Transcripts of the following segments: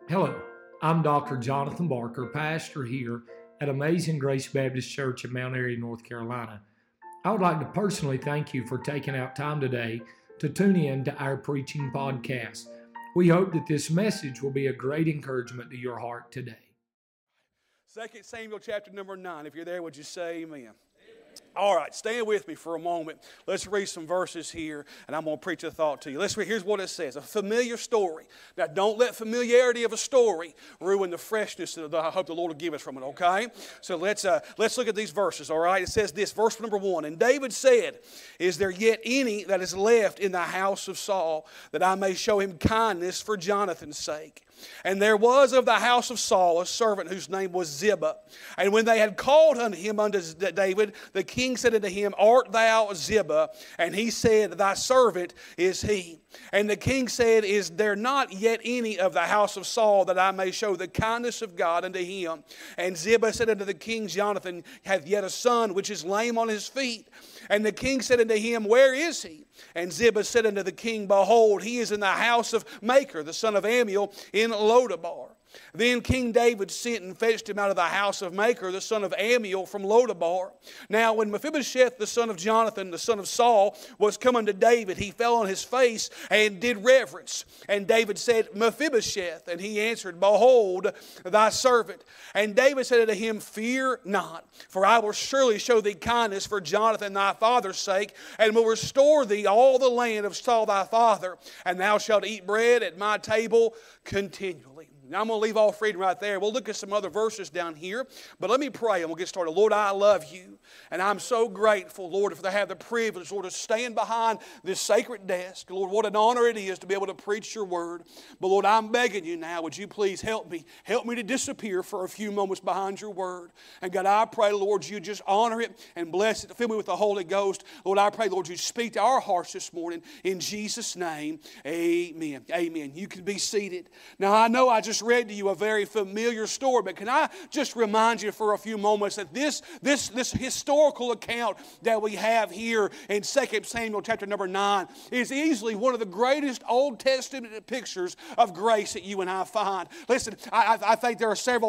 Hello, I'm Dr. Jonathan Barker, pastor here at Amazing Grace Baptist Church in Mount Airy, North Carolina. I would like to personally thank you for taking out time today to tune in to our preaching podcast. We hope that this message will be a great encouragement to your heart today. 2 Samuel chapter number 9. If you're there, would you say amen? All right, stand with me for a moment. Let's read some verses here, and I'm going to preach a thought to you. Let's read. Here's what it says. A familiar story. Now, don't let familiarity of a story ruin the freshness that I hope the Lord will give us from it, okay? So let's look at these verses, all right? It says this, verse number 1. And David said, "Is there yet any that is left in the house of Saul, that I may show him kindness for Jonathan's sake? And there was of the house of Saul a servant whose name was Ziba. And when they had called unto him unto David, the king said unto him, Art thou Ziba? And he said, Thy servant is he. And the king said, Is there not yet any of the house of Saul, that I may show the kindness of God unto him? And Ziba said unto the king, Jonathan hath yet a son, which is lame on his feet. And the king said unto him, Where is he? And Ziba said unto the king, Behold, he is in the house of Machir, the son of Ammiel, in Lodabar. Then King David sent and fetched him out of the house of Machir, the son of Ammiel, from Lodabar. Now when Mephibosheth, the son of Jonathan, the son of Saul, was come unto David, he fell on his face and did reverence. And David said, Mephibosheth. And he answered, Behold, thy servant. And David said unto him, Fear not, for I will surely show thee kindness for Jonathan thy father's sake, and will restore thee all the land of Saul thy father, and thou shalt eat bread at my table continually. Now I'm going to leave off reading right there. We'll look at some other verses down here. But let me pray and we'll get started. Lord, I love you. And I'm so grateful, Lord, to have the privilege, Lord, to stand behind this sacred desk. Lord, what an honor it is to be able to preach your word. But Lord, I'm begging you now, would you please help me? Help me to disappear for a few moments behind your word. And God, I pray, Lord, you just honor it and bless it. Fill me with the Holy Ghost. Lord, I pray, Lord, you speak to our hearts this morning. In Jesus' name, amen. Amen. You can be seated. Now, I know I just read to you a very familiar story, but can I just remind you for a few moments that this historical account that we have here in 2 Samuel chapter number 9 is easily one of the greatest Old Testament pictures of grace that you and I find. Listen, I think there are several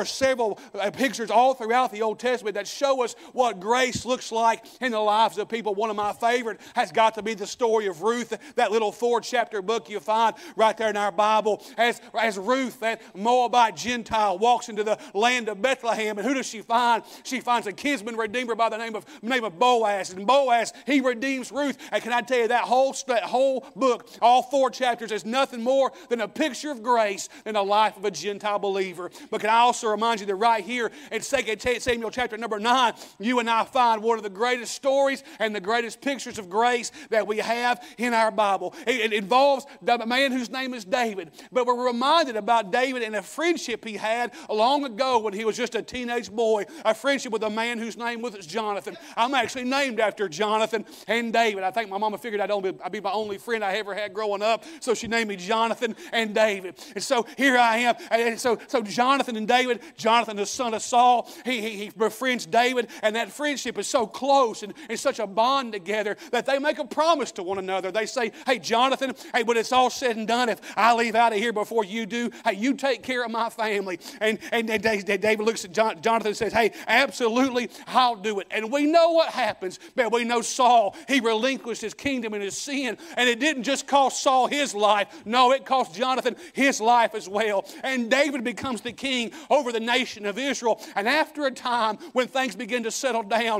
pictures all throughout the Old Testament that show us what grace looks like in the lives of people. One of my favorite has got to be the story of Ruth, that little 4-chapter book you find right there in our Bible. As Ruth, that Moabite Gentile, walks into the land of Bethlehem, and who does she find? She finds a kinsman redeemer by the name of Boaz. And Boaz, he redeems Ruth. And can I tell you, that whole book, all 4 chapters, is nothing more than a picture of grace in the life of a Gentile believer. But can I also remind you that right here in 2 Samuel chapter number 9, you and I find one of the greatest stories and the greatest pictures of grace that we have in our Bible. It involves the man whose name is David. But we're reminded about David and a friendship he had long ago when he was just a teenage boy, a friendship with a man whose name was Jonathan. I'm actually named after Jonathan and David. I think my mama figured I'd be my only friend I ever had growing up, so she named me Jonathan and David. And so here I am. And so Jonathan and David, Jonathan the son of Saul, he befriends David, and that friendship is so close and such a bond together that they make a promise to one another. They say, hey, Jonathan, hey, when it's all said and done, if I leave out of here before you do, hey, you take care of my family. And David looks at Jonathan and says, hey, absolutely, I'll do it. And we know what happens. But we know Saul, he relinquished his kingdom and his sin. And it didn't just cost Saul his life. No, it cost Jonathan his life as well. And David becomes the king over the nation of Israel. And after a time, when things begin to settle down,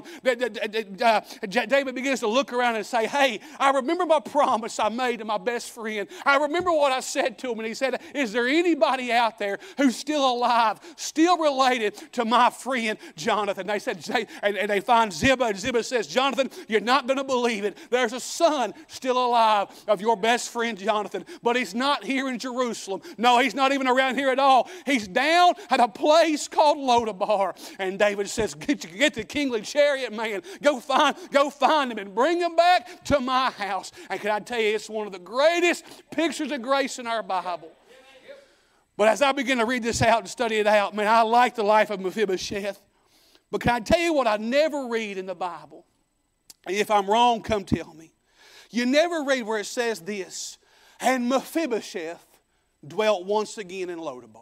David begins to look around and say, hey, I remember my promise I made to my best friend. I remember what I said to him. And he said, is there anybody out there who's still alive, still related to my friend Jonathan? They said, and they find Ziba, and Ziba says, Jonathan, you're not going to believe it. There's a son still alive of your best friend Jonathan, but he's not here in Jerusalem. No, he's not even around here at all. He's down at a place called Lodabar. And David says, get the kingly chariot, man. Go find him and bring him back to my house. And can I tell you, it's one of the greatest pictures of grace in our Bible. But as I begin to read this out and study it out, man, I like the life of Mephibosheth. But can I tell you what I never read in the Bible? And if I'm wrong, come tell me. You never read where it says this, and Mephibosheth dwelt once again in Lodabar.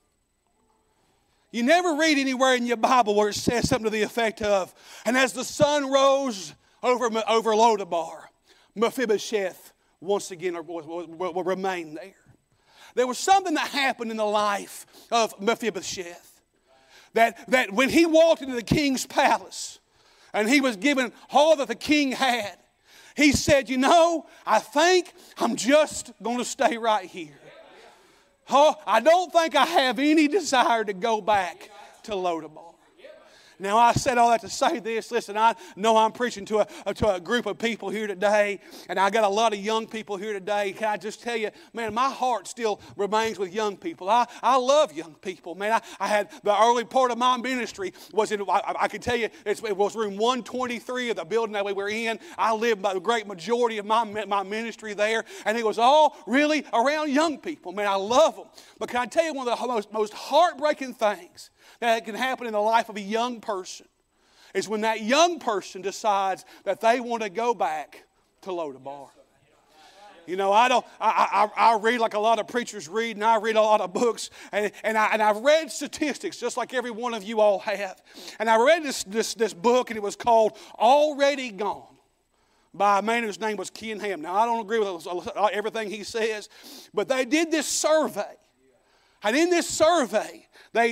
You never read anywhere in your Bible where it says something to the effect of, and as the sun rose over Lodabar, Mephibosheth once again will remain there. There was something that happened in the life of Mephibosheth. That when he walked into the king's palace and he was given all that the king had, he said, you know, I think I'm just going to stay right here. Oh, I don't think I have any desire to go back to Lodabar. Now, I said all that to say this. Listen, I know I'm preaching to a group of people here today, and I got a lot of young people here today. Can I just tell you, man, my heart still remains with young people. I love young people. Man, I had the early part of my ministry was in, I can tell you, it was room 123 of the building that we were in. I lived by the great majority of my ministry there, and it was all really around young people. Man, I love them. But can I tell you one of the most heartbreaking things that can happen in the life of a young person is when that young person decides that they want to go back to Lodabar. You know, I read like a lot of preachers read, and I read a lot of books, and I've read statistics just like every one of you all have. And I read this book, and it was called Already Gone, by a man whose name was Ken Ham. Now, I don't agree with everything he says, but they did this survey. And in this survey,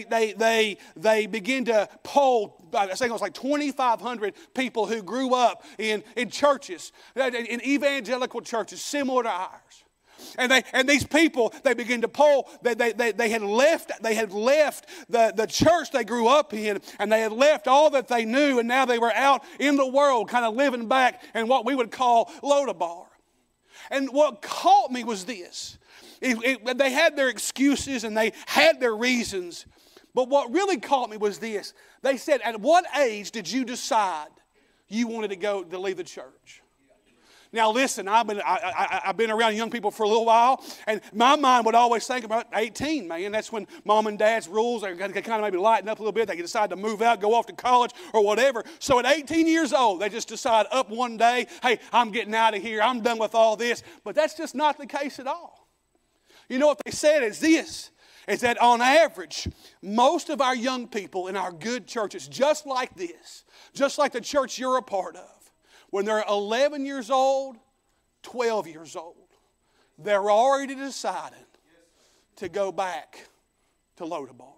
they begin to poll, I think it was like 2,500 people who grew up in churches, in evangelical churches similar to ours. And these people, they begin to poll, they had left the church they grew up in, and they had left all that they knew, and now they were out in the world kind of living back in what we would call Lodabar. And what caught me was this. They had their excuses and they had their reasons. But what really caught me was this. They said, at what age did you decide you wanted to leave the church? Now listen, I've been around young people for a little while, and my mind would always think about 18, man. That's when mom and dad's rules are kind of maybe lighten up a little bit. They can decide to move out, go off to college or whatever. So at 18 years old, they just decide up one day, hey, I'm getting out of here. I'm done with all this. But that's just not the case at all. You know what they said is this, is that on average, most of our young people in our good churches, just like this, just like the church you're a part of, when they're 11 years old, 12 years old, they're already decided to go back to Lodabar.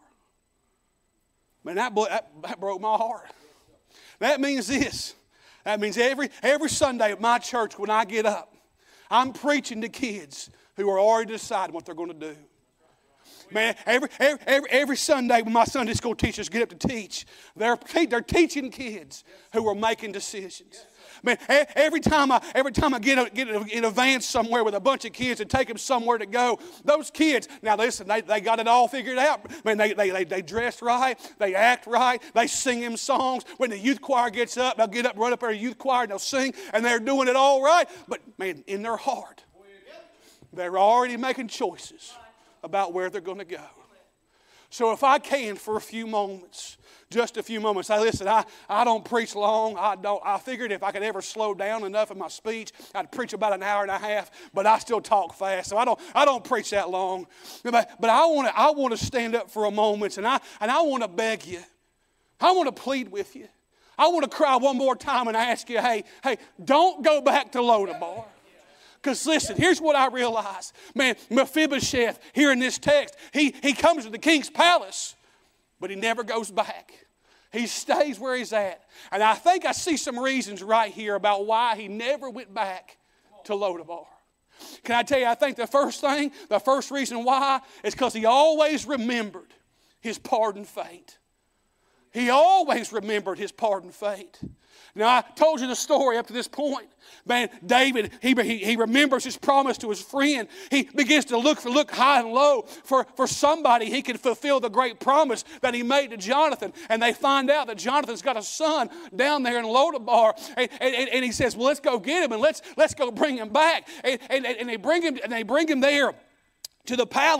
Man, that broke my heart. That means this. That means every Sunday at my church when I get up, I'm preaching to kids who are already deciding what they're going to do. Man, every Sunday when my Sunday school teachers get up to teach, they're teaching kids who are making decisions. Man, every time I get in a van somewhere with a bunch of kids and take them somewhere to go, those kids, now listen, they got it all figured out. Man, they dress right, they act right, they sing them songs. When the youth choir gets up, they'll get up, run up there to the youth choir, and they'll sing, and they're doing it all right. But man, in their heart, they're already making choices about where they're going to go. So if I can for a few moments, just a few moments. Listen, I don't preach long. I figured if I could ever slow down enough in my speech, I'd preach about an hour and a half, but I still talk fast. So I don't preach that long. But I want to stand up for a moment, and I want to beg you. I want to plead with you. I want to cry one more time and ask you, hey, don't go back to Lodabar. Because listen, here's what I realize. Man, Mephibosheth, here in this text, he comes to the king's palace, but he never goes back. He stays where he's at. And I think I see some reasons right here about why he never went back to Lodabar. Can I tell you, I think the first reason why is because he always remembered his pardoned fate. He always remembered his pardoned fate. Now, I told you the story up to this point. Man, David, he remembers his promise to his friend. He begins to look high and low for somebody he could fulfill the great promise that he made to Jonathan. And they find out that Jonathan's got a son down there in Lodabar. And he says, well, let's go get him and let's go bring him back. And they bring him there to the palace.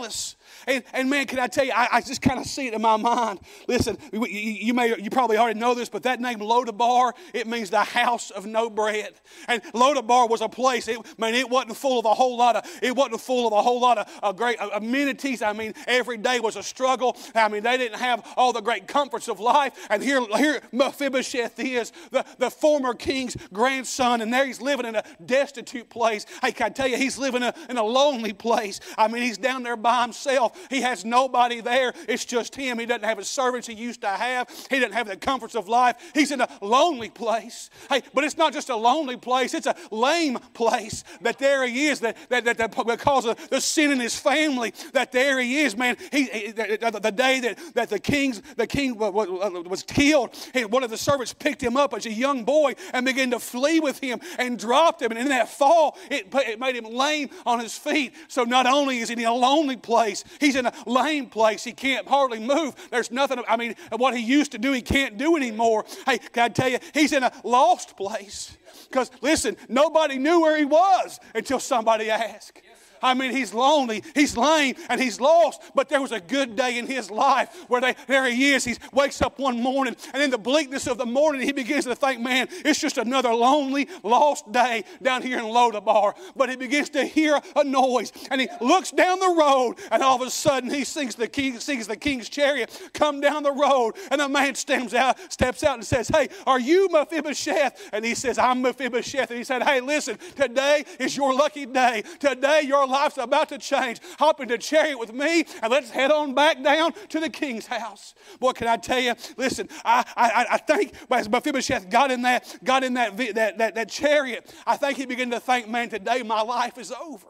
And man, can I tell you, I just kind of see it in my mind. Listen, you probably already know this, but that name Lodabar, it means the house of no bread. And Lodabar was a place, it wasn't full of a whole lot of great amenities. I mean, every day was a struggle. I mean, they didn't have all the great comforts of life. And here Mephibosheth is, the former king's grandson, and there he's living in a destitute place. Hey, can I tell you, he's living in a lonely place. I mean, he's down there by himself. He has nobody there. It's just him. He doesn't have his servants he used to have. He doesn't have the comforts of life. He's in a lonely place. Hey, but it's not just a lonely place. It's a lame place. That there he is, that because of the sin in his family, that there he is, man. The day that the king was killed, one of the servants picked him up as a young boy and began to flee with him and dropped him. And in that fall, it made him lame on his feet. So not only is he in a lonely place, he's in a lame place. He can't hardly move. There's nothing, I mean, what he used to do, he can't do anymore. Hey, can I tell you, he's in a lost place. Because, listen, nobody knew where he was until somebody asked. I mean, he's lonely, he's lame, and he's lost. But there was a good day in his life where there he is. He wakes up one morning, and in the bleakness of the morning, he begins to think, man, it's just another lonely, lost day down here in Lodabar. But he begins to hear a noise, and he looks down the road, and all of a sudden, he sees the king's chariot come down the road, and a man steps out and says, hey, are you Mephibosheth? And he says, I'm Mephibosheth. And he said, hey, listen, today is your lucky day. Today, your life's about to change. Hop in the chariot with me and let's head on back down to the king's house. Boy, can I tell you, listen, I think as Mephibosheth got in that chariot, I think he began to think, man, today my life is over.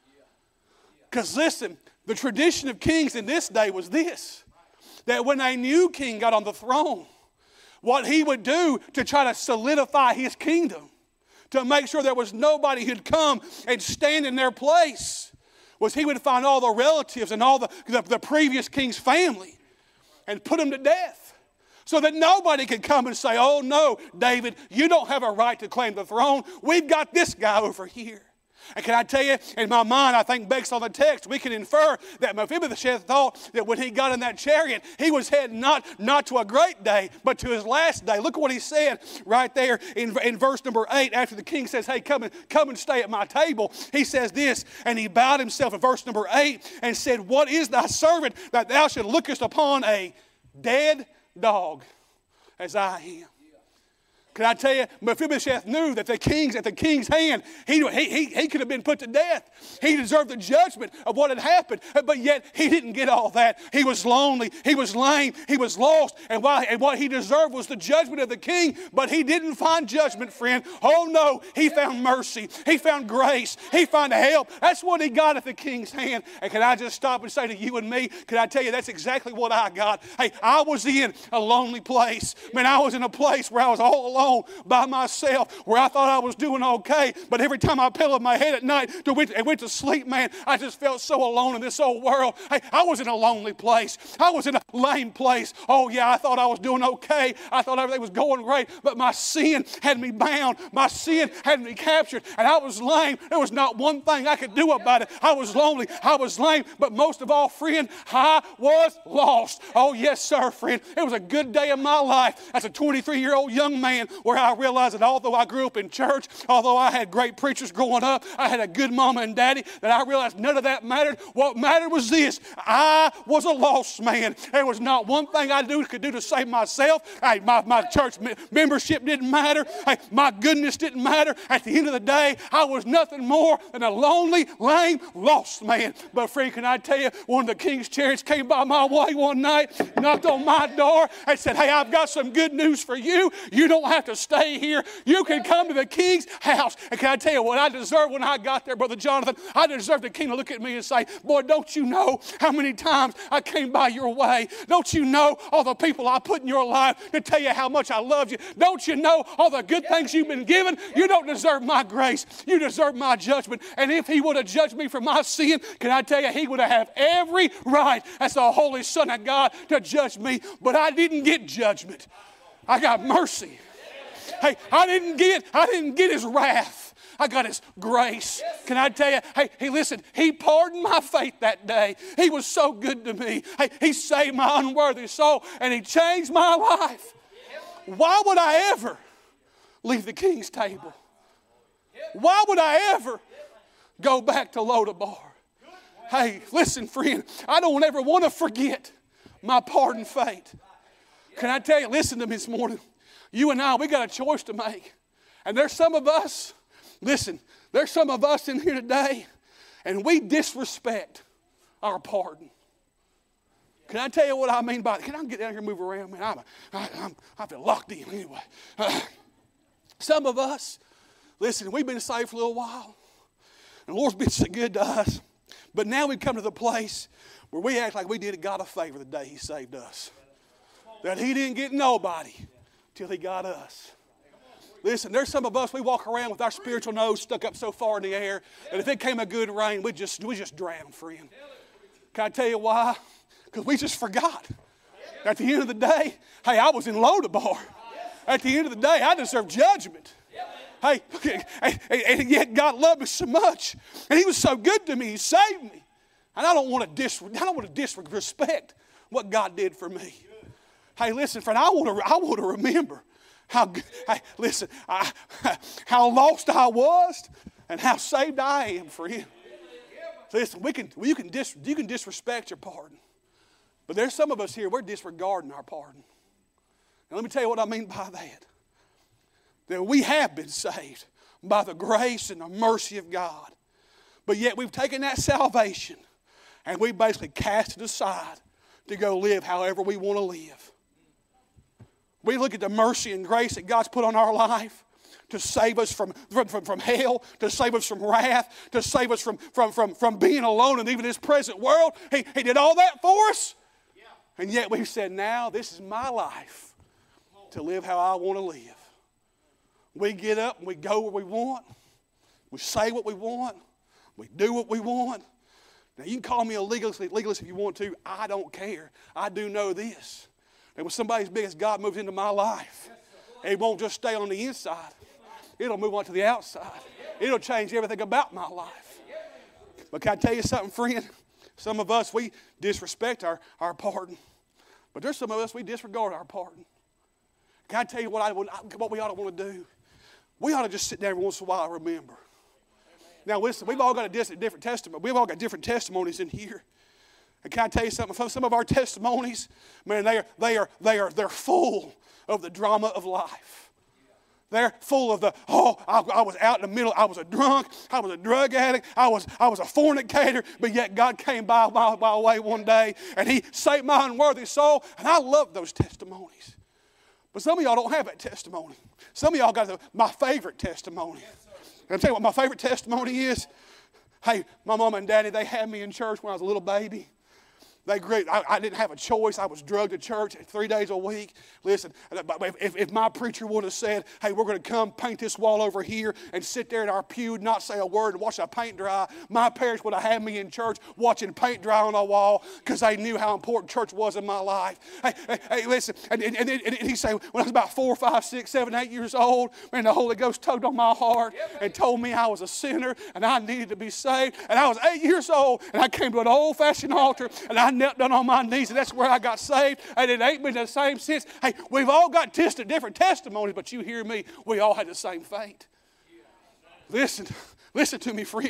Because listen, the tradition of kings in this day was this, that when a new king got on the throne, what he would do to try to solidify his kingdom, to make sure there was nobody who'd come and stand in their place, was he would find all the relatives and all the previous king's family and put them to death so that nobody could come and say, oh no, David, you don't have a right to claim the throne. We've got this guy over here. And can I tell you, in my mind, I think based on the text, we can infer that Mephibosheth thought that when he got in that chariot, he was heading not to a great day, but to his last day. Look at what he said right there in verse number 8, after the king says, hey, come and stay at my table. He says this, and he bowed himself in verse number 8 and said, what is thy servant that thou should lookest upon a dead dog as I am? Can I tell you, Mephibosheth knew that at the king's hand, he could have been put to death. He deserved the judgment of what had happened, but yet he didn't get all that. He was lonely, he was lame, he was lost, and what he deserved was the judgment of the king, but he didn't find judgment, friend. Oh no, he found mercy, he found grace, he found help. That's what he got at the king's hand. And can I just stop and say to you and me, can I tell you, that's exactly what I got. Hey, I was in a lonely place. Man, I was in a place where I was all alone by myself, where I thought I was doing okay, but every time I pillowed my head at night and went to sleep, man, I just felt so alone in this old world. Hey, I was in a lonely place. I was in a lame place. Oh yeah, I thought I was doing okay. I thought everything was going great, but my sin had me bound. My sin had me captured, and I was lame. There was not one thing I could do about it. I was lonely. I was lame, but most of all, friend, I was lost. Oh yes, sir, friend. It was a good day in my life as a 23-year-old young man, where I realized that although I grew up in church, although I had great preachers growing up, I had a good mama and daddy, that I realized none of that mattered. What mattered was this: I was a lost man. There was not one thing I could do to save myself. Hey, my church membership didn't matter. Hey, my goodness didn't matter. At the end of the day, I was nothing more than a lonely, lame, lost man. But friend, can I tell you, one of the king's chariots came by my way one night, knocked on my door, and said, hey, I've got some good news for you. You don't have to stay here. You can come to the king's house. And can I tell you what I deserved when I got there, Brother Jonathan? I deserved the king to look at me and say, boy, don't you know how many times I came by your way? Don't you know all the people I put in your life to tell you how much I loved you? Don't you know all the good things you've been given? You don't deserve my grace. You deserve my judgment. And if he would have judged me for my sin, can I tell you, he would have every right as the Holy Son of God to judge me. But I didn't get judgment. I got mercy. Hey, I didn't get his wrath. I got His grace. Can I tell you, hey, listen, He pardoned my faith that day. He was so good to me. Hey, He saved my unworthy soul, and He changed my life. Why would I ever leave the King's table? Why would I ever go back to Lodabar? Hey, listen, friend, I don't ever want to forget my pardoned fate. Can I tell you, listen to me this morning. You and I, we got a choice to make. And there's some of us, listen, there's some of us in here today, and we disrespect our pardon. Can I tell you what I mean by that? Can I get down here and move around? Man, I feel locked in anyway. Some of us, listen, we've been saved for a little while. And the Lord's been so good to us. But now we've come to the place where we act like we did God a favor the day He saved us. That He didn't get nobody till He got us. Listen, there's some of us, we walk around with our spiritual nose stuck up so far in the air that if it came a good rain, we just drown, friend. Can I tell you why? Because we just forgot. At the end of the day, hey, I was in Lodabar. At the end of the day, I deserve judgment. Hey, and yet God loved me so much, and He was so good to me. He saved me, and I don't want to disrespect what God did for me. Hey, listen, friend, I want to remember how lost I was and how saved I am, friend. Listen, you can disrespect your pardon, but there's some of us here, we're disregarding our pardon. Now, let me tell you what I mean by that. That we have been saved by the grace and the mercy of God. But yet we've taken that salvation and we basically cast it aside to go live however we want to live. We look at the mercy and grace that God's put on our life to save us from hell, to save us from wrath, to save us from being alone in even this present world. He did all that for us. And yet we've said, now this is my life to live how I want to live. We get up and we go where we want. We say what we want. We do what we want. Now, you can call me a legalist if you want to. I don't care. I do know this. That when somebody as big as God moves into my life, it won't just stay on the inside. It'll move on to the outside. It'll change everything about my life. But can I tell you something, friend? Some of us, we disrespect our pardon. But there's some of us, we disregard our pardon. Can I tell you what we ought to want to do? We ought to just sit there every once in a while and remember. Now listen, we've all got a different testimony. We've all got different testimonies in here. And can I tell you something? Some of our testimonies, man, they're full of the drama of life. They're full of I was out in the middle. I was a drunk. I was a drug addict. I was a fornicator. But yet God came by my way one day and He saved my unworthy soul. And I love those testimonies. But some of y'all don't have that testimony. Some of y'all got my favorite testimony. And I'll tell you what my favorite testimony is. Hey, my mom and daddy, they had me in church when I was a little baby. I didn't have a choice. I was drugged to church 3 days a week. Listen, if my preacher would have said, hey, we're going to come paint this wall over here and sit there in our pew and not say a word and watch the paint dry, my parents would have had me in church watching paint dry on a wall because they knew how important church was in my life. Hey, listen, and he said, when I was about 4, 5, 6, 7, 8 years old, man, the Holy Ghost tugged on my heart and told me I was a sinner and I needed to be saved. And I was 8 years old and I came to an old-fashioned altar and I knelt down on my knees, and that's where I got saved, and it ain't been the same since. Hey, we've all got different testimonies, but you hear me, we all had the same fate. Listen to me, friend.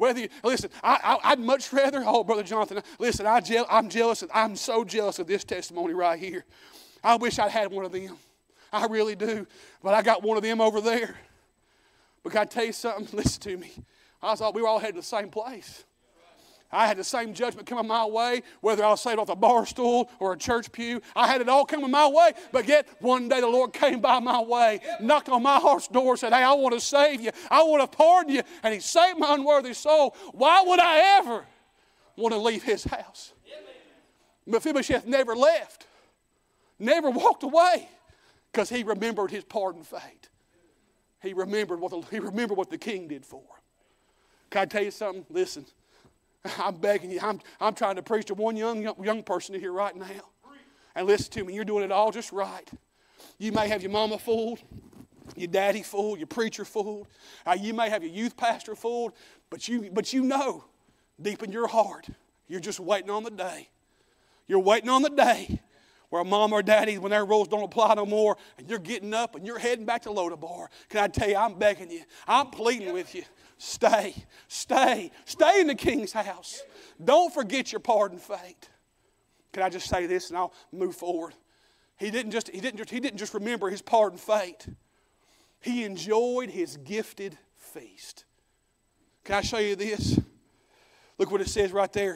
I'd much rather, Brother Jonathan, listen, I'm jealous. I'm so jealous of this testimony right here. I wish I'd had one of them. I really do, but I got one of them over there. But can I tell you something? Listen to me. I thought we were all headed to the same place. I had the same judgment coming my way, whether I was saved off a bar stool or a church pew. I had it all coming my way, but yet one day the Lord came by my way, knocked on my heart's door, said, hey, I want to save you. I want to pardon you. And He saved my unworthy soul. Why would I ever want to leave His house? Mephibosheth never left, never walked away, because he remembered his pardon fate. He remembered what the king did for him. Can I tell you something? Listen. I'm begging you. I'm trying to preach to one young person here right now. And listen to me. You're doing it all just right. You may have your mama fooled. your daddy fooled, your preacher fooled. You may have your youth pastor fooled, but you know deep in your heart, you're just waiting on the day. You're waiting on the day where mom or daddy, when their rules don't apply no more, and you're getting up and you're heading back to Lodabar. Can I tell you, I'm begging you, I'm pleading with you. Stay in the King's house. Don't forget your part and fate. Can I just say this and I'll move forward? He didn't just remember his part and fate. He enjoyed his gifted feast. Can I show you this? Look what it says right there.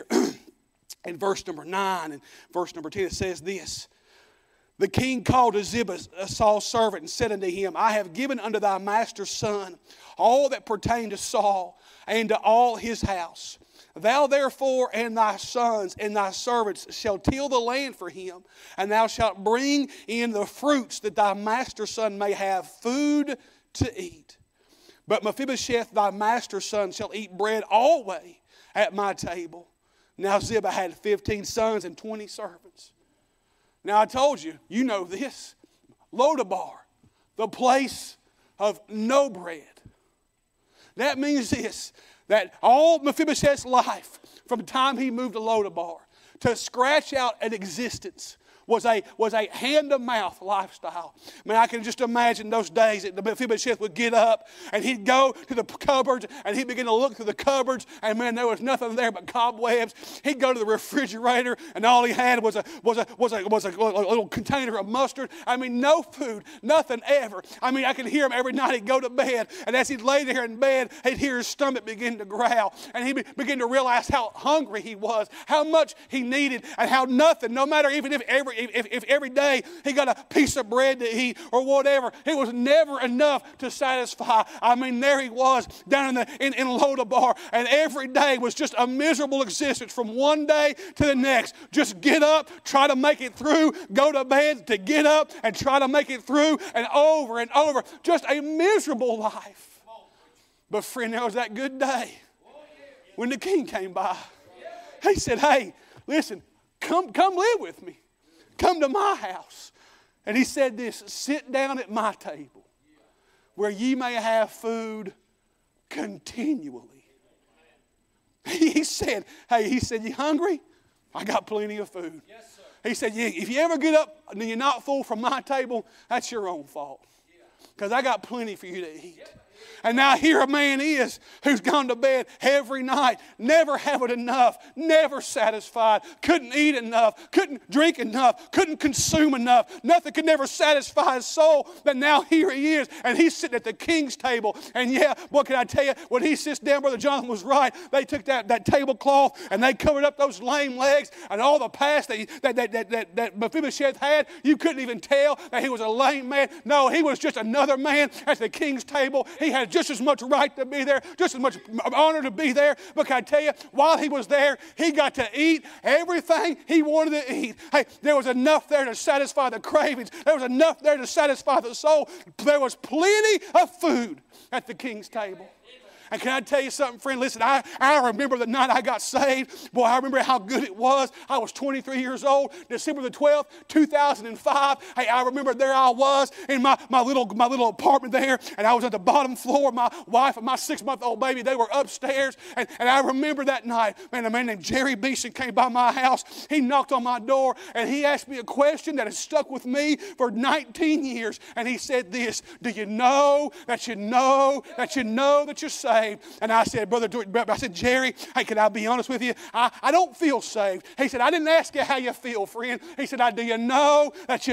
In verse number 9 and verse number 10, it says this. The king called to Ziba, Saul's servant, and said unto him, I have given unto thy master's son all that pertained to Saul and to all his house. Thou therefore and thy sons and thy servants shall till the land for him, and thou shalt bring in the fruits that thy master's son may have food to eat. But Mephibosheth thy master's son shall eat bread always at my table. Now Ziba had 15 sons and 20 servants. Now I told you, you know this. Lodabar, the place of no bread. That means this, that all Mephibosheth's life, from the time he moved to Lodabar, to scratch out an existence, was a hand-to-mouth lifestyle. Man, I can just imagine those days that Mephibosheth would get up and he'd go to the cupboards and he'd begin to look through the cupboards, and man, there was nothing there but cobwebs. He'd go to the refrigerator and all he had was a little container of mustard. I mean, no food, nothing ever. I mean, I could hear him every night he'd go to bed, and as he'd lay there in bed, he'd hear his stomach begin to growl, and he'd begin to realize how hungry he was, how much he needed, and how nothing, no matter even if every day he got a piece of bread to eat or whatever, it was never enough to satisfy. I mean, there he was down in Lodabar, and every day was just a miserable existence from one day to the next. Just get up, try to make it through, go to bed, to get up and try to make it through, and over. Just a miserable life. But friend, there was that good day when the king came by. He said, hey, listen, come live with me. Come to my house. And he said this, sit down at my table where ye may have food continually. He said, you hungry? I got plenty of food. Yes, sir. He said, if you ever get up and you're not full from my table, that's your own fault. Because I got plenty for you to eat. And now here a man is who's gone to bed every night, never having enough, never satisfied, couldn't eat enough, couldn't drink enough, couldn't consume enough. Nothing could never satisfy his soul. But now here he is, and he's sitting at the king's table. And yeah, what can I tell you? When he sits down, Brother Jonathan was right. They took that tablecloth and they covered up those lame legs and all the past that Mephibosheth had. You couldn't even tell that he was a lame man. No, he was just another man at the king's table. He had just as much right to be there, just as much honor to be there. But can I tell you, while he was there, he got to eat everything he wanted to eat. Hey, there was enough there to satisfy the cravings. There was enough there to satisfy the soul. There was plenty of food at the king's table. And can I tell you something, friend? Listen, I remember the night I got saved. Boy, I remember how good it was. I was 23 years old, December the 12th, 2005. Hey, I remember there I was in my little apartment there, and I was at the bottom floor. My wife and my 6-month-old baby, they were upstairs. And I remember that night, man, a man named Jerry Beeson came by my house. He knocked on my door, and he asked me a question that has stuck with me for 19 years. And he said this, do you know that you know that you're saved? And I said, Jerry, hey, can I be honest with you? I don't feel saved. He said, I didn't ask you how you feel, friend. He said, do you know that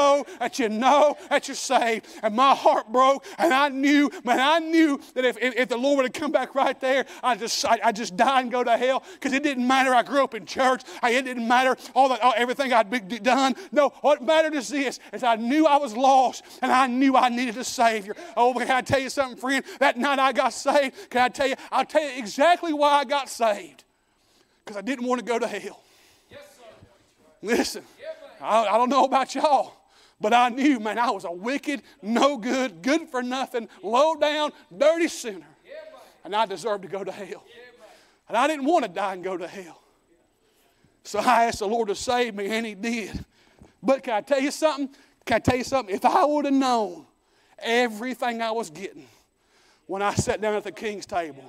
you're saved? And my heart broke, and I knew that if the Lord would have come back right there, I'd just die and go to hell, because it didn't matter. I grew up in church. It didn't matter everything I'd done. No, what mattered is this, is I knew I was lost, and I knew I needed a Savior. Oh, can I tell you something, friend? That night I got saved. Can I tell you? I'll tell you exactly why I got saved. Because I didn't want to go to hell. Yes, sir. Listen, I don't know about y'all, but I knew, man, I was a wicked, no good, good for nothing, low down, dirty sinner. And I deserved to go to hell. And I didn't want to die and go to hell. So I asked the Lord to save me, and He did. But can I tell you something? If I would have known everything I was getting when I sat down at the king's table.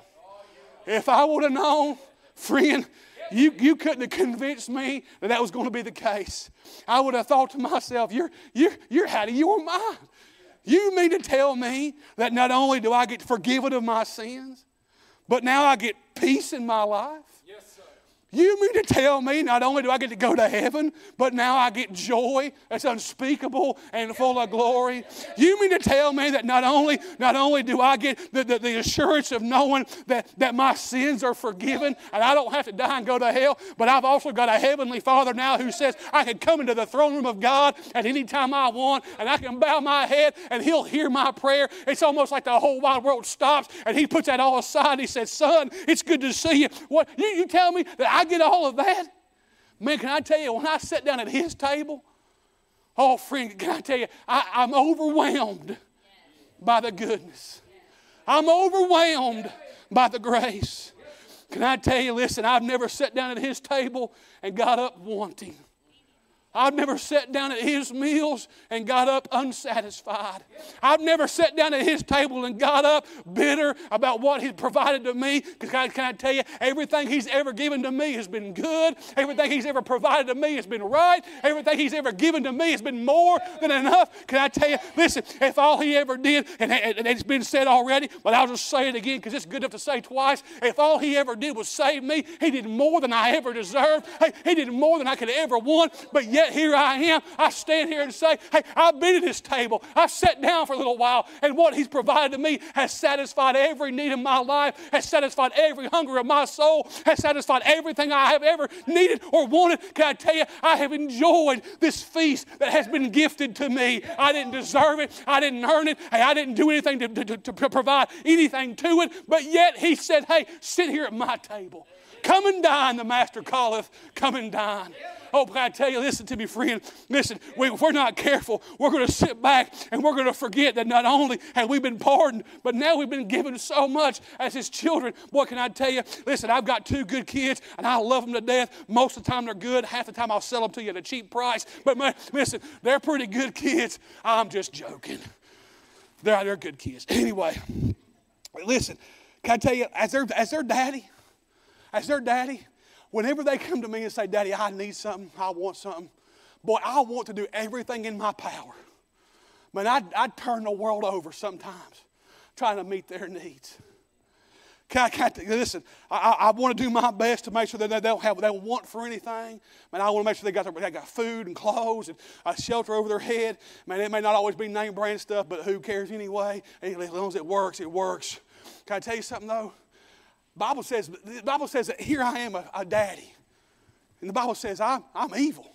If I would have known, friend, you couldn't have convinced me that was going to be the case. I would have thought to myself, you're out of your mind. You mean to tell me that not only do I get forgiven of my sins, but now I get peace in my life? Yes, sir. You mean to tell me not only do I get to go to heaven, but now I get joy that's unspeakable and full of glory? You mean to tell me that not only do I get the assurance of knowing that my sins are forgiven and I don't have to die and go to hell, but I've also got a heavenly Father now who says I can come into the throne room of God at any time I want, and I can bow my head and He'll hear my prayer. It's almost like the whole wide world stops and He puts that all aside and He says, son, it's good to see you. What you tell me that I get all of that? Man, can I tell you, when I sat down at His table, oh, friend, can I tell you, I'm overwhelmed by the goodness. I'm overwhelmed by the grace. Can I tell you, listen, I've never sat down at His table and got up wanting. I've never sat down at His meals and got up unsatisfied. I've never sat down at His table and got up bitter about what He's provided to me. Because can I tell you, everything He's ever given to me has been good. Everything He's ever provided to me has been right. Everything He's ever given to me has been more than enough. Can I tell you, listen, if all He ever did, and it's been said already, but I'll just say it again because it's good enough to say twice. If all He ever did was save me, He did more than I ever deserved. Hey, He did more than I could ever want. But yet here I am. I stand here and say, hey, I've been at His table. I've sat down for a little while, and what He's provided to me has satisfied every need of my life, has satisfied every hunger of my soul, has satisfied everything I have ever needed or wanted. Can I tell you, I have enjoyed this feast that has been gifted to me. I didn't deserve it. I didn't earn it. Hey, I didn't do anything to provide anything to it, but yet He said, hey, sit here at my table. Come and dine, the Master calleth. Come and dine. Oh, can I tell you, listen to me, friend. Listen, if we're not careful, we're going to sit back and we're going to forget that not only have we been pardoned, but now we've been given so much as His children. Boy, can I tell you, listen, I've got 2 good kids and I love them to death. Most of the time they're good. Half the time I'll sell them to you at a cheap price. But listen, they're pretty good kids. I'm just joking. They're good kids. Anyway, listen, can I tell you, as their daddy, whenever they come to me and say, Daddy, I need something, I want something, boy, I want to do everything in my power. Man, I'd turn the world over sometimes trying to meet their needs. Listen, I want to do my best to make sure that they don't want for anything. Man, I want to make sure they got food and clothes and a shelter over their head. Man, it may not always be name brand stuff, but who cares anyway? As long as it works, it works. Can I tell you something though? The Bible says that here I am a daddy. And the Bible says I'm evil.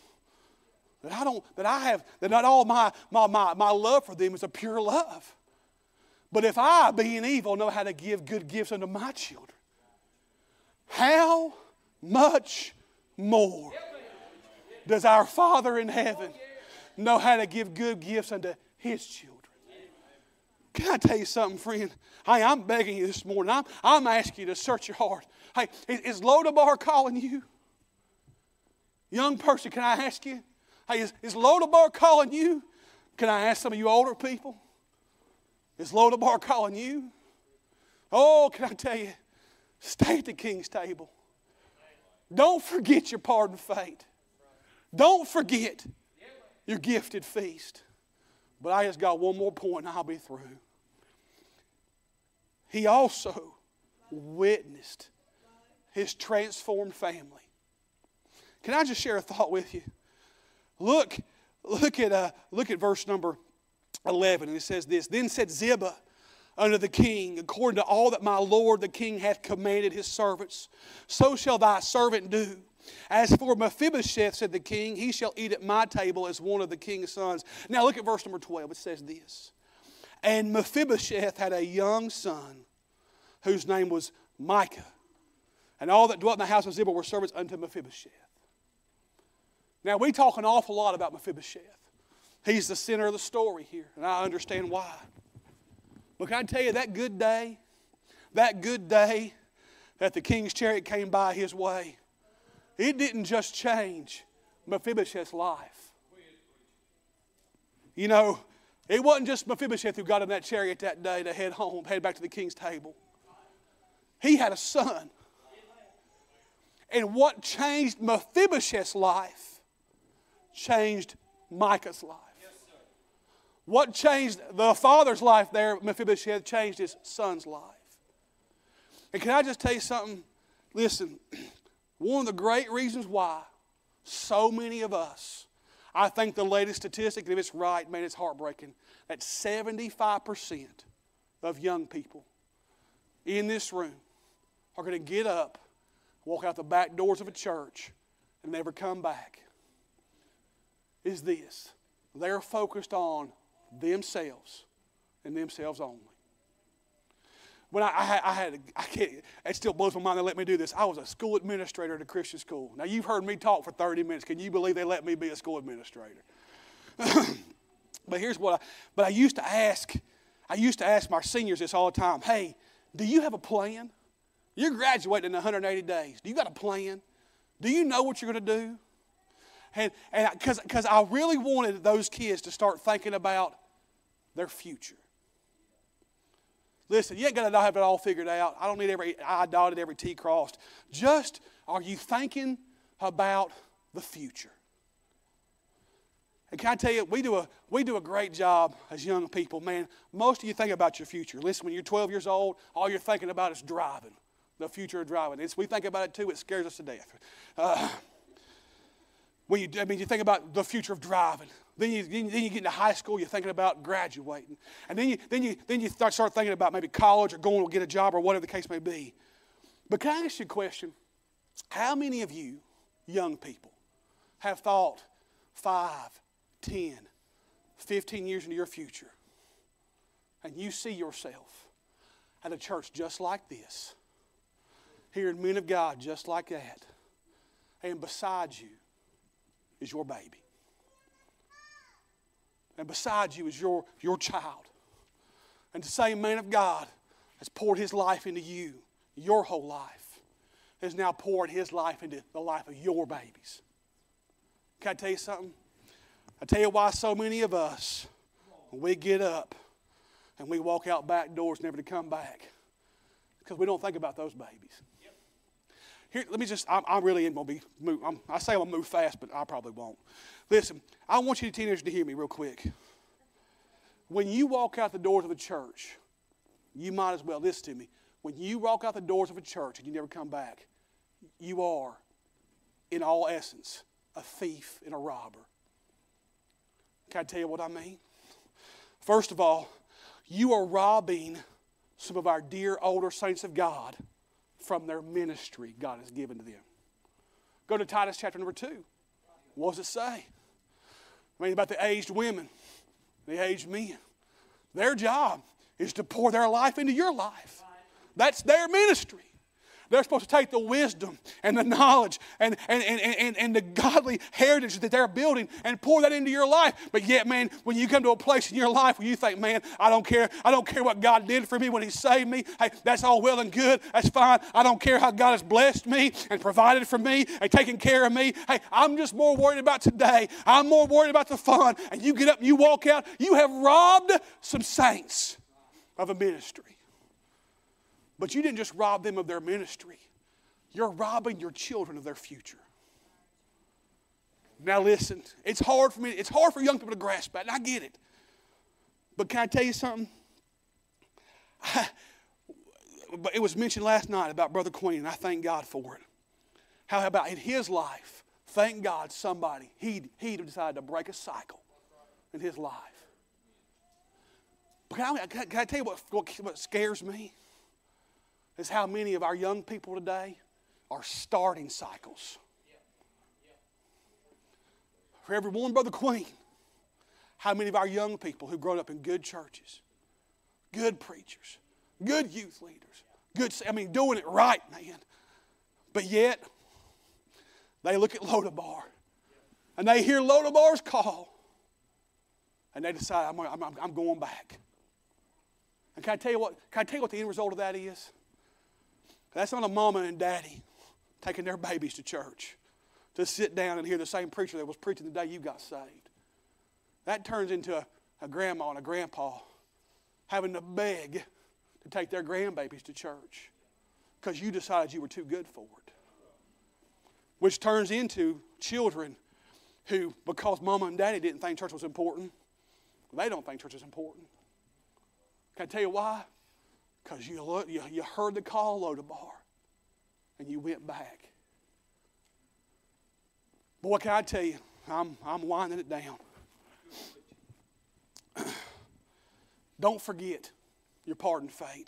That not all my love for them is a pure love. But if I, being evil, know how to give good gifts unto my children, how much more does our Father in heaven know how to give good gifts unto His children? Can I tell you something, friend? Hey, I'm begging you this morning. I'm asking you to search your heart. Hey, is Lodabar calling you? Young person, can I ask you? Hey, is Lodabar calling you? Can I ask some of you older people? Is Lodabar calling you? Oh, can I tell you, stay at the King's table. Don't forget your pardoned fate. Don't forget your gifted feast. But I just got one more point and I'll be through. He also witnessed His transformed family. Can I just share a thought with you? Look at verse number 11, and it says this. Then said Ziba unto the king, according to all that my lord the king hath commanded his servants, so shall thy servant do. As for Mephibosheth, said the king, he shall eat at my table as one of the king's sons. Now look at verse number 12. It says this. And Mephibosheth had a young son whose name was Micah. And all that dwelt in the house of Ziba were servants unto Mephibosheth. Now we talk an awful lot about Mephibosheth. He's the center of the story here, and I understand why. But can I tell you, that good day that the king's chariot came by his way, it didn't just change Mephibosheth's life. You know, It wasn't just Mephibosheth who got in that chariot that day to head home, head back to the king's table. He had a son. And what changed Mephibosheth's life changed Micah's life. What changed the father's life there, Mephibosheth, changed his son's life. And can I just tell you something? Listen, one of the great reasons why so many of us, I think the latest statistic, if it's right, man, it's heartbreaking, that 75% of young people in this room are going to get up, walk out the back doors of a church, and never come back, is this. They're focused on themselves and themselves only. When I can't, it still blows my mind they let me do this. I was a school administrator at a Christian school. Now, you've heard me talk for 30 minutes. Can you believe they let me be a school administrator? But here's what I used to ask my seniors this all the time. Hey, do you have a plan? You're graduating in 180 days. Do you got a plan? Do you know what you're going to do? And because I really wanted those kids to start thinking about their future. Listen, you ain't got to have it all figured out. I don't need every I dotted, every T crossed. Just, are you thinking about the future? And can I tell you, we do a great job as young people. Man, most of you think about your future. Listen, when you're 12 years old, all you're thinking about is driving. The future of driving. We think about it too, it scares us to death. You think about the future of driving. Then you get into high school, you're thinking about graduating. And then you start thinking about maybe college or going to get a job or whatever the case may be. But can I ask you a question? How many of you young people have thought 5, 10, 15 years into your future and you see yourself at a church just like this, hearing men of God just like that, and beside you is your baby? And beside you is your child. And the same man of God has poured his life into you, your whole life, has now poured his life into the life of your babies. Can I tell you something? I tell you why so many of us, when we get up and we walk out back doors never to come back, because we don't think about those babies. Here, let me just, I really am going to be, I say I'm going to move fast, but I probably won't. Listen, I want you teenagers to hear me real quick. When you walk out the doors of a church, you might as well, listen to me, when you walk out the doors of a church and you never come back, you are, in all essence, a thief and a robber. Can I tell you what I mean? First of all, you are robbing some of our dear older saints of God from their ministry God has given to them. Go to Titus chapter number 2. What does it say? I mean, about the aged women, the aged men. Their job is to pour their life into your life. That's their ministry. They're supposed to take the wisdom and the knowledge and the godly heritage that they're building and pour that into your life. But yet, man, when you come to a place in your life where you think, man, I don't care what God did for me when He saved me. Hey, that's all well and good. That's fine. I don't care how God has blessed me and provided for me and taken care of me. Hey, I'm just more worried about today. I'm more worried about the fun. And you get up and you walk out. You have robbed some saints of a ministry. But you didn't just rob them of their ministry. You're robbing your children of their future. Now listen, it's hard for young people to grasp that, and I get it. But can I tell you something? It was mentioned last night about Brother Queen, and I thank God for it. How about in his life, thank God he decided to break a cycle in his life. But can I tell you what scares me? Is how many of our young people today are starting cycles. For every one, Brother Queen, how many of our young people who've grown up in good churches, good preachers, good youth leaders, doing it right, man. But yet, they look at Lodabar, and they hear Lodabar's call, and they decide, I'm going back. And can I tell you what the end result of that is? That's not a mama and daddy taking their babies to church to sit down and hear the same preacher that was preaching the day you got saved. That turns into a grandma and a grandpa having to beg to take their grandbabies to church because you decided you were too good for it. Which turns into children who, because mama and daddy didn't think church was important, they don't think church is important. Can I tell you why? Because you heard the call of Lodabar and you went back. But what can I tell you? I'm winding it down. Don't forget your part in fate.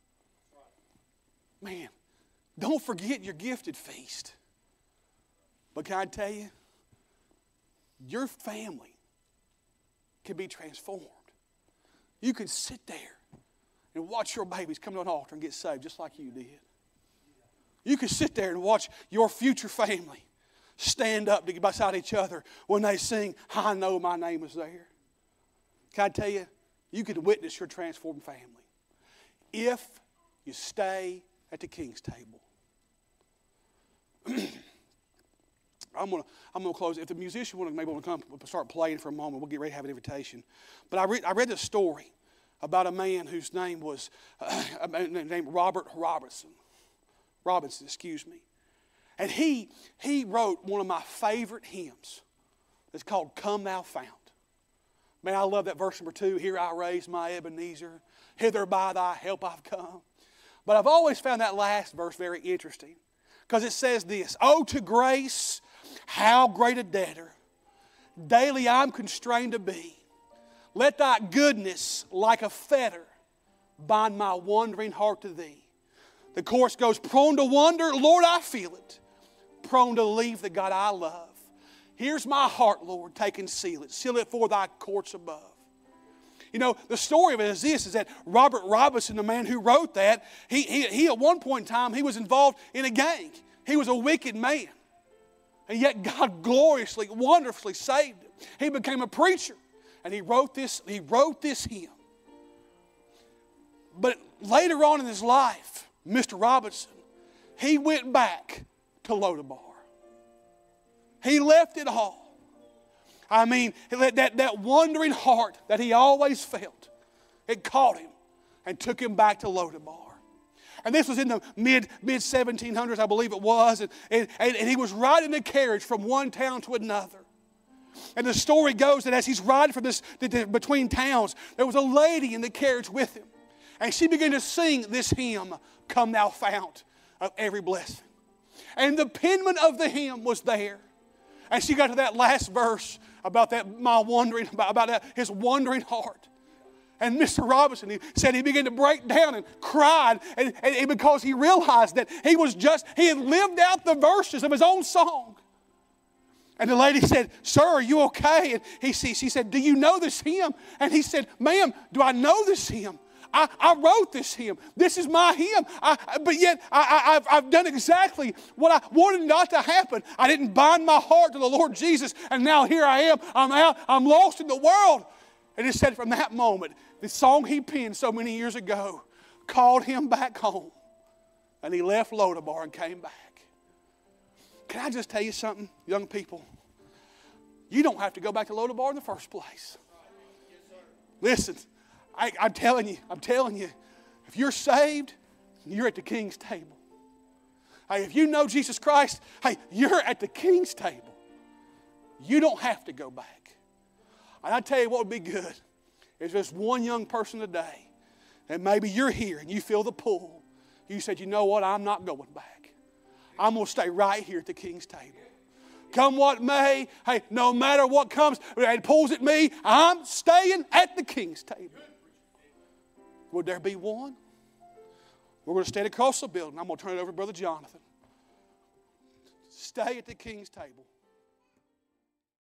Man, don't forget your gifted feast. But can I tell you, your family can be transformed. You can sit there and watch your babies come to an altar and get saved just like you did. You can sit there and watch your future family stand up beside each other when they sing, I know my name is there. Can I tell you, you could witness your transformed family if you stay at the King's table. I'm gonna close. If the musician maybe want to come start playing for a moment, we'll get ready to have an invitation. But I read this story about a man whose name was named Robert Robinson. And he wrote one of my favorite hymns. It's called Come Thou Fount. Man, I love that verse number 2. Here I raise my Ebenezer. Hither by thy help I've come. But I've always found that last verse very interesting. Because it says this, oh, to grace, how great a debtor, daily I'm constrained to be. Let thy goodness, like a fetter, bind my wandering heart to thee. The chorus goes, prone to wander, Lord, I feel it. Prone to leave the God I love. Here's my heart, Lord, take and seal it. Seal it for thy courts above. You know, the story of it is this, is that Robert Robinson, the man who wrote that, he at one point in time, he was involved in a gang. He was a wicked man. And yet God gloriously, wonderfully saved him. He became a preacher. And he wrote this hymn. But later on in his life, Mr. Robinson, he went back to Lodabar. He left it all. I mean, that wandering heart that he always felt, it caught him and took him back to Lodabar. And this was in the mid 1700s, I believe it was. And he was riding the carriage from one town to another. And the story goes that as he's riding from between towns, there was a lady in the carriage with him. And she began to sing this hymn, Come Thou Fount of Every Blessing. And the penman of the hymn was there. And she got to that last verse about that his wandering heart. And Mr. Robinson, he said he began to break down and cried and because he realized that he had lived out the verses of his own song. And the lady said, sir, are you okay? And she said, do you know this hymn? And he said, ma'am, do I know this hymn? I wrote this hymn. This is my hymn. But yet I've done exactly what I wanted not to happen. I didn't bind my heart to the Lord Jesus. And now here I am. I'm out. I'm lost in the world. And it said from that moment, the song he penned so many years ago called him back home. And he left Lodabar and came back. Can I just tell you something, young people? You don't have to go back to Lodabar in the first place. Listen. I'm telling you, if you're saved, you're at the King's table. Hey, if you know Jesus Christ, hey, you're at the King's table. You don't have to go back. And I tell you what would be good is just one young person today, and maybe you're here and you feel the pull. You said, you know what, I'm not going back. I'm going to stay right here at the King's table. Come what may, hey, no matter what comes and pulls at me, I'm staying at the King's table. Would there be one? We're going to stand across the building. I'm going to turn it over to Brother Jonathan. Stay at the King's table.